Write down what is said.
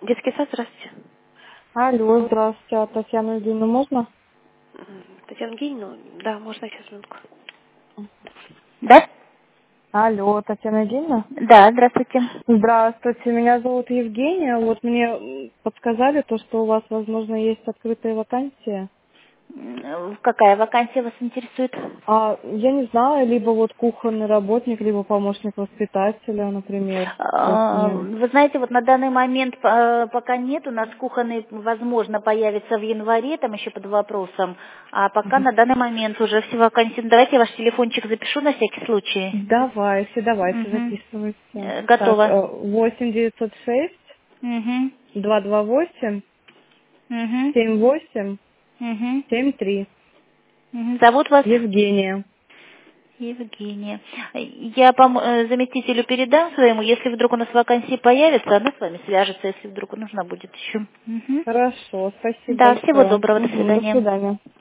Детский сад, здравствуйте. Алло, здравствуйте. А Татьяну Евгеньевну можно? Татьяна Евгеньевна, да, можно сейчас минутку. Да? Алло, Татьяна Евгеньевна? Да, здравствуйте. Здравствуйте, меня зовут Евгения. Вот мне подсказали то, что у вас, возможно, есть открытые вакансии. Какая вакансия вас интересует? Я не знаю, либо вот кухонный работник, либо помощник воспитателя, например. Вот мне... Вы знаете, вот на данный момент пока нет, у нас кухонный, возможно, появится в январе, там еще под вопросом, а пока на данный момент уже все вакансии. Давайте я ваш телефончик запишу на всякий случай. Давайте, Угу. записывайте. Так, Готово. 8 906 Угу. 228 Угу. 78 Угу. 73. Зовут вас? Евгения. Евгения. Я заместителю передам своему, если вдруг у нас вакансии появится, она с вами свяжется, если вдруг нужна будет еще. Мгм. Хорошо, спасибо Да, всего большое. доброго, до До свидания. свидания.